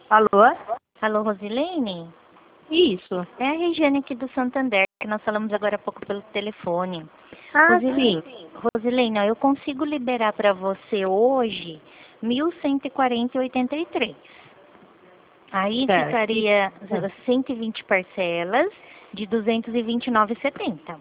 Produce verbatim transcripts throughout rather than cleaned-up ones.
Alô? Alô, Rosilene? Isso. É a Regiane aqui do Santander, que nós falamos agora há pouco pelo telefone. Ah, Rosilene, sim. Rosilene, ó, eu consigo liberar para você hoje mil cento e quarenta e oitenta e três. Aí Certo. ficaria cento e vinte parcelas de duzentos e vinte e nove e setenta.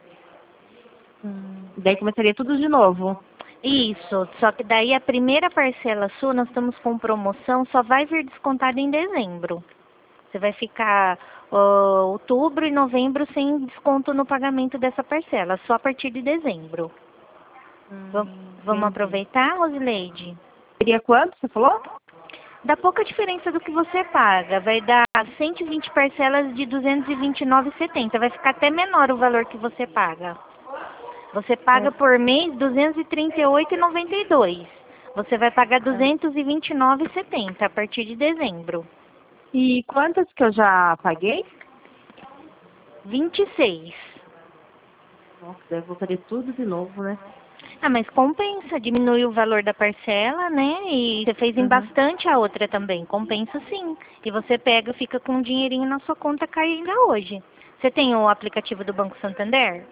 Hum, Daí começaria tudo de novo. Isso, só que daí a primeira parcela sua, nós estamos com promoção, só vai vir descontada em dezembro. Você vai ficar ó, outubro e novembro sem desconto no pagamento dessa parcela, só a partir de dezembro. Vam- Hum, Vamos entendi. aproveitar, Rosileide? Seria quanto, você falou? Dá pouca diferença do que você paga. Vai dar cento e vinte parcelas de duzentos e vinte e nove e setenta. Vai ficar até menor o valor que você paga. Você paga É. por mês duzentos e trinta e oito e noventa e dois. Você vai pagar Ah. duzentos e vinte e nove e setenta a partir de dezembro. E quantas que eu já paguei? vinte e seis. Nossa, daí eu voltaria tudo de novo, né? Ah, mas compensa, diminui o valor da parcela, né? E você fez em Uhum. bastante a outra também. Compensa sim. E você pega, fica com um dinheirinho na sua conta caindo hoje. Você tem o aplicativo do Banco Santander?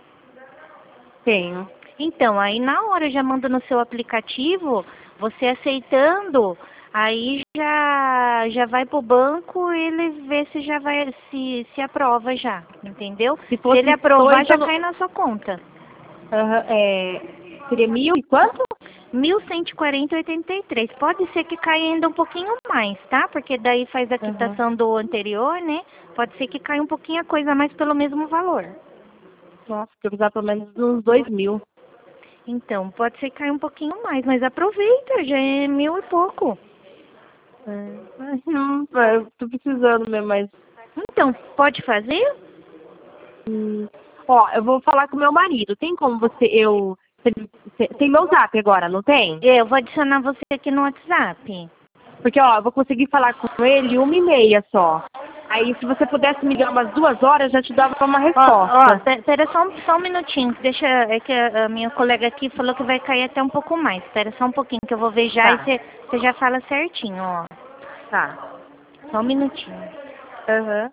Tenho. Então, aí na hora já manda no seu aplicativo, você aceitando, aí já já vai pro banco e ele vê se já vai se se aprova já, entendeu? Se Se ele fosse só, aprovar, então... já no- cai na sua conta. Aham, é... Seria mil e quanto? mil cento e quarenta e oitenta e três. Pode ser que caia ainda um pouquinho mais, tá? Porque daí faz a Aham. quitação do anterior, né? Pode ser que caia um pouquinho a coisa a mais pelo mesmo valor. Nossa, eu precisava pelo menos uns dois mil. Então, pode ser que caia um pouquinho mais, mas aproveita, já é mil e pouco. É. Ai, não, é, eu tô precisando mesmo, mas... Então, pode fazer? Hum, Ó, eu vou falar com meu marido. Tem como você, eu... você- Tem meu zap agora, não tem? Eu vou adicionar você aqui no WhatsApp. Porque, ó, eu vou conseguir falar com ele uma e meia só. Aí, se você pudesse me dar umas duas horas, já te dava uma Ó, ó, resposta. pe- pera só um, só um minutinho. Deixa, é que a, a minha colega aqui falou que vai cair até um pouco mais. Espera só um pouquinho que eu vou ver já e Tá, você você já fala certinho, ó. tá. Só um minutinho. Aham.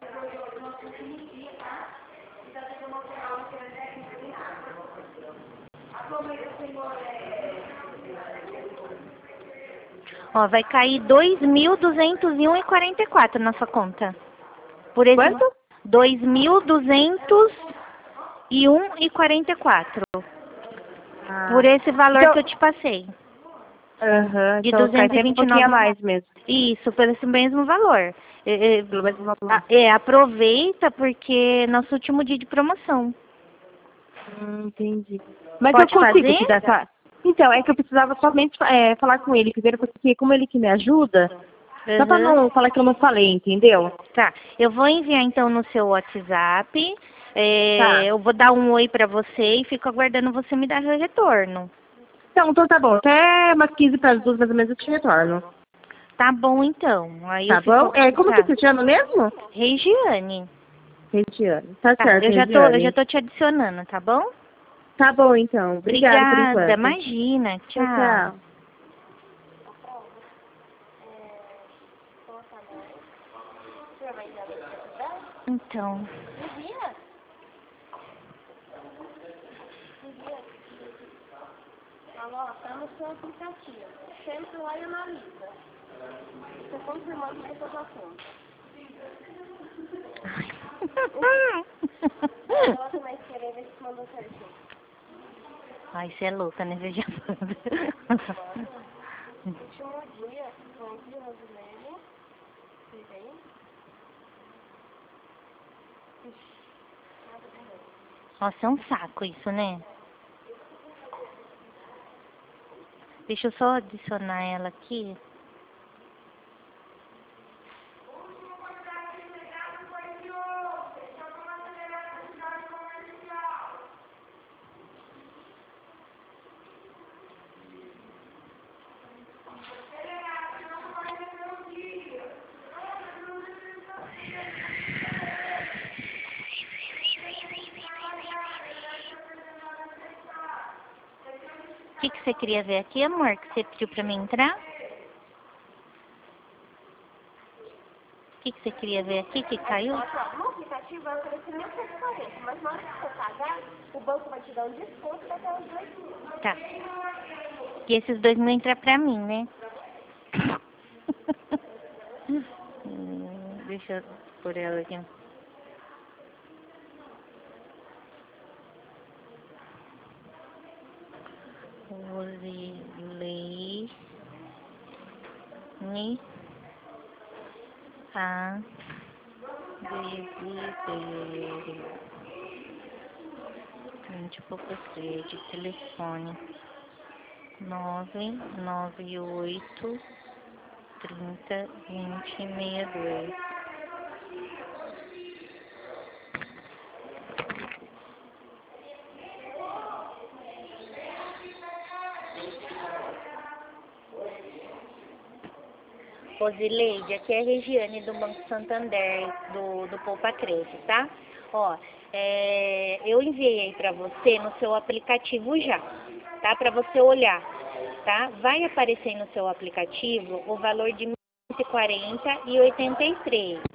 Ó, vai cair dois mil duzentos e um e quarenta e quatro na sua conta. Por esse Quanto? dois mil duzentos e um e quarenta e quatro. Por Ah, esse valor que então... eu te passei. Aham, De então cai duzentos e sempre um vinte e pouquinho a nove. mais mesmo. Isso, por esse mesmo valor. É, é, Pelo mesmo a- valor. é, aproveita porque é nosso último dia de promoção. Hum, entendi. Mas eu Pode consigo fazer? te dar essa... Então, é que eu precisava somente é, falar com ele primeiro, porque como ele que me ajuda, só pra Uhum. não falar que eu não falei, entendeu? Tá. Eu vou enviar então no seu WhatsApp. É, Tá. eu vou dar um oi pra você e fico aguardando você me dar o retorno. Então, então tá bom. Até umas quinze para as duas, mais ou menos, eu te retorno. Tá bom então. Aí eu Tá fico. bom? É, como que Tá. se chama mesmo? Regiane. Regiane. Tá Tá. certo, Eu já tô, eu já Regiane. tô te adicionando, tá bom? Tá bom, então. Obrigada por Obrigada. enquanto. Imagina. Tchau, Tchau. tchau. Então. Alô, tá no seu aplicativo. Sempre lá e analisa. Você confirmando que você já conta. Ela também querer ver se mandou certinho. Ai, você é louca, né? Veja. Último dia, onze de Rosilene. Fica aí. Nossa, é um saco isso, né? Deixa eu só adicionar ela aqui. O que, que você queria ver aqui, amor? Que você pediu pra mim entrar? que, que você queria ver aqui que caiu? No aplicativo vai oferecer mil cento e quarenta, mas na hora que você pagar, o banco vai te dar um desconto até os dois mil. Tá. E esses dois mil entram pra mim, né? hum, deixa eu pôr ela aqui. Rosilene a Desidério. Vinte e poucos de telefone. Nove nove oito trinta vinte sessenta e dois. Rosileide, aqui é a Regiane do Banco Santander, do, do Poupa Cresce, tá? Ó, é, eu enviei aí pra você no seu aplicativo já, tá? Pra você olhar, tá? Vai aparecer no seu aplicativo o valor de mil cento e quarenta e oitenta e três.